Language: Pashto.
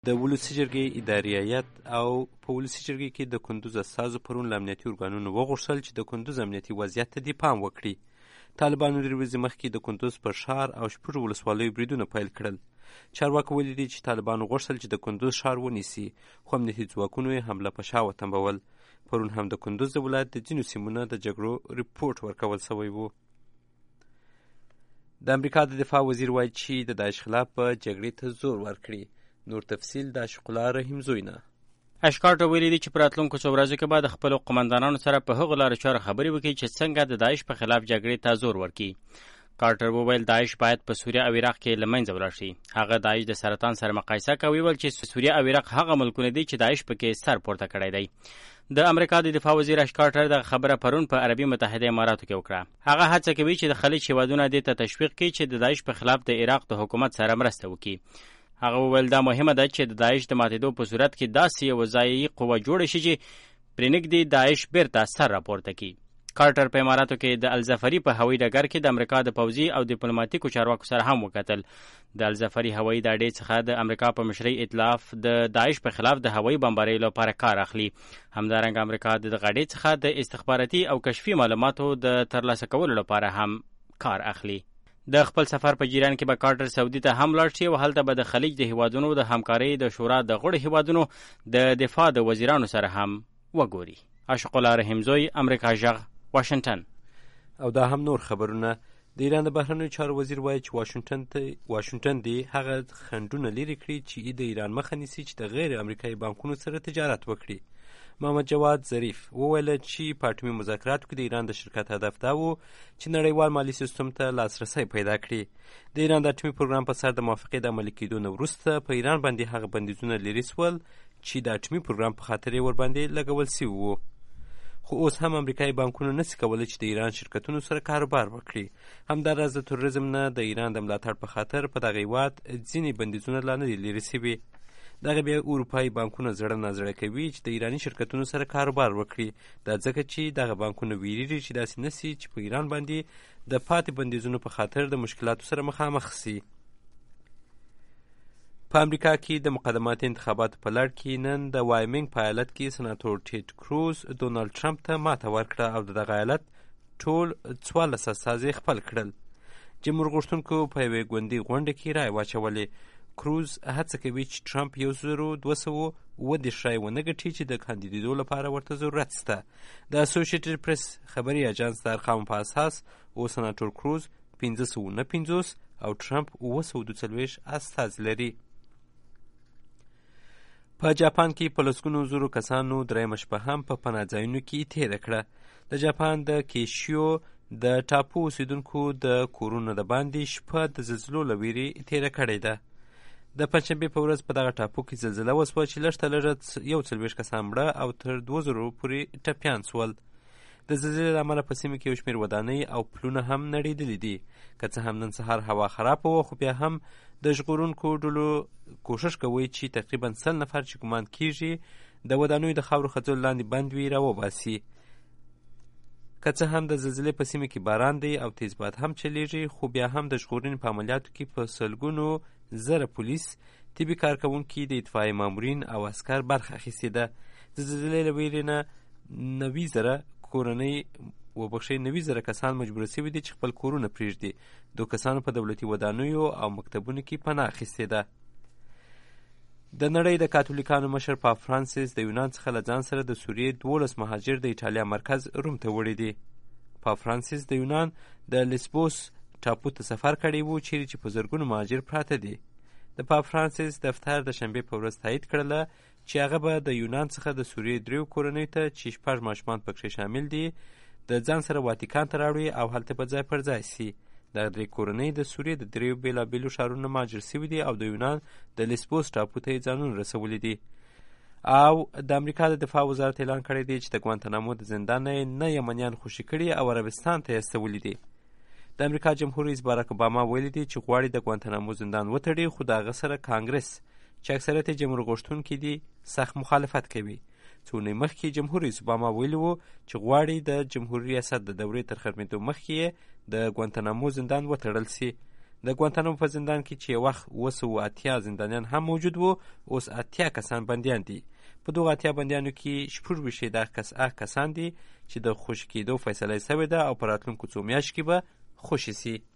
د ولسي جرګې اداري هیئت او په ولسي جرګې کې د کندوز استازو پرون له امنیتي ارګانونو وغوښتل چې د کندوز امنیتي وضعیت ته دې پام وکړي. طالبانو درې ورځې مخکې د کندوز پر ښار او شپږو ولسوالیو بریدونه پیل کړل. چارواکو ویلي دي چې طالبانو غوښتل چې د کندوز ښار ونیسي، خو امنیتي ځواکونو یې حمله په شا وتمبول. پرون هم د کندوز د ولایت د ځینو سیمو نه د جګړو ریپورټ ورکول شوی و. د امریکا د دفاع وزیر وایي چې د داعش خلاف به جګړې ته زور ورکړي. نور تفصیل د عاشق الله رحیم زوی نه. اشکارټو ویلي دي چې په راتلونکو څو ورځو کې به د خپلو قمندانانو سره په هغو لارو چارو خبرې وکړي چې څنګه د داعش په خلاف جګړې ته زور ورکړي. کارټر وویل داعش باید په سوریه او عراق کې له منځه ولاړ شي. هغه داعش د سرطان سره مقایسه کوي، ویل چې سوریه او عراق هغه ملکونه دي چې داعش پکې سر پورته کړی دی. د امریکا د دفاع وزیر اشکارټر د خبره پرون په عربي متحده اماراتو کې وکړه. هغه هڅه کوي چې د خلیج هیوادونه دې ته تشویق کړي چې د داعش په خلاف د عراق د حکومت سره مرسته وکړي. هغه وویل دا مهمه ده چې د داعش د ماتېدو په صورت کې داسې یوه ځایي قوه جوړه شي چې پرې نږدې داعش بیرته سر راپورته کړي. کارټر په اماراتو کې د الزفري په هوایي ډګر کې د امریکا د پوځي او ډیپلوماټیکو چارواکو سره هم وکتل. د الزفري هوایي اډې څخه د امریکا په مشرۍ ائتلاف د داعش په خلاف د هوایي بمبارۍ لپاره کار اخلي. همدارنګه امریکا د دغه اډې څخه د استخباراتي او کشفي معلوماتو د ترلاسه کولو لپاره هم کار اخلي. د خپل سفر په جریان کې به کارټر سعودي ته هم لاړ شي او هلته به د خلیج د هیوادونو د همکارۍ د شورا د غړو هیوادونو د دفاع د وزیرانو سره هم وګوري. عاشق الله رحیم زوی، امریکا غږ، واشنگټن. او دا هم نور خبرونه. د ایران د بهرنیو چارو وزیر وایي چې واشنگټن دی هغه خنډونه لرې کړي چې د ایران مخه نیسي چې د غیر امریکایي بانکونو سره تجارت وکړي. محمد جواد ظریف وویل چې په اټومي مذاکراتو کې د ایران د شرکت هدف دا و چې نړیوال مالي سیستم ته لاسرسی پیدا کړي. د ایران د اټومي پروګرام په سر د موافقې د عملي کېدو نه وروسته په ایران باندې هغه بندیزونه لرې سول چې د اټومي پروګرام په خاطر یې ورباندې لګول سوي وو. خو اوس هم امریکایي بانکونو نسي کولی چې د ایران شرکتونو سره کاروبار وکړي. همداراز د تروریزم نه د ایران د ملاتړ په خاطر په دغه هیواد ځینې بندیزونه لا نه دي لرې سوي. دغه بیا اروپایي بانکونه زړه نازړه کوي چې د ایراني شرکتونو سره کاروبار وکړي. دا ځکه چې دغه بانکونه ویریږي چې داسې نسي چې په ایران باندې د پاتې بندیزونو په خاطر د مشکلاتو سره مخامخ سي. په امریکا کې د مقدماتي انتخاباتو په لړ کې نن د وایمنګ په ایالت کې سناتور ټیډ کروز ډونالډ ټرمپ ته ماته ورکړه او د دغه ایالت ټول 14 استازي خپل کړل. جمهور غوښتونکو په یوې ګوندي غونډه کې رایې واچولې. کروز هڅه کوي چې ټرمپ 1210 رایې ونه ګټي چې د کاندیدېدو لپاره ورته ضرورت شته. د اسوسییټډ پریس خبري اجانس د ارقامو په اساس او سناتور کروز 549 او ټرمپ 942 استازي لري. په جاپان کې په لسګونو زرو کسانو درېیمه شپه هم په پناه ځایونو کې تېره کړه. د جاپان د کیشیو د ټاپو اوسیدونکو د کورونو د باندې شپه د زلزلو له ویرې تېره کړې ده. د پنجشنبې په ورځ په دغه ټاپو کې زلزله وسوه چې لږ تر لږه 40 کسان مړه او تر 2000 پورې ټپیان سول. د زلزلې له امله په سیمه کې یو شمېر ودانۍ او پلونه هم نړېدلي دي. که څه هم نن سهار هوا خرابه وه، خو بیا هم د ژغورونکو ډلو کوښښ کوي چې تقریبا 100 نفر چې ګمان کېږي د ودانیو د خاورو خځلو لاندې بند وي راوباسي. که څه هم د زلزلې په سیمه کې باران دی او تیز باد هم چلیږي، خو بیا هم د ژغورنې په عملیاتو کې په سلګونو زره پولیس، طبي کارکوونکي، د اطفایې مامورین او عسکر برخه اخیستې ده. د زلزلې له ویرې نه 90 زره کسان مجبوره سوي دي چې خپل کورونه پرېږدي. 2 کسانو په دولتي ودانیو او مکتبونو کې پناه اخیستې ده. د نړۍ د کاتولیکانو مشر پاپ فرانسیس د یونان څخه له ځان سره د سوریې 12 مهاجر د ایټالیا مرکز روم ته وړي دي. پاپ فرانسیس د یونان د لیسبوس ټاپو ته سفر کړی و چیرې چې په زرګونو مهاجر پراته دي. د پاپ فرانسیس دفتر د شنبې په ورځ تایید کړله چې هغه به د یونان څخه د سوریې 3 کورنیو ته چې 6 ماشومان پکې شامل دي د ځان سره واتیکان ته راوړي او هلته به ځای پر ځای سي. دغه 3 کورنۍ د سوریې د 3 بېلابېلو ښارونو مهاجر سوي دي او د یونان د لیسبوس ټاپو ته یې ځانونه رسولي دي. او د امریکا د دفاع وزارت اعلان کړی دی چې د ګوانتنامو د زندان نه یمنیان خوشي کړي او عربستان ته یې استولي دي. د امریکا جمهور رئیس باراک اوباما ویلي دی چې غواړي د ګوانتنامو زندان وتړي، خو د هغه سره کانګرس چې اکثریت یې جمهور غوښتونکي دي سخت مخالفت کوي. څو اونۍ مخکې جمهور رئیس اوباما ویلي و چې غواړي د جمهوري ریاست د دورې تر ختمېدو مخکې د ګوانتنامو زندان وتړل سي. د ګوانتانامو په زندان کې چې یو وخت 280 زندانیان هم موجود وو، اوس 80 کسان بندیان دي. په دغه 80 بندیانو کې 24 کسان دي چې د خوشي کېدو فیصله یې سوې ده او په راتلونکو څو میاشتو کې به خوشي سي.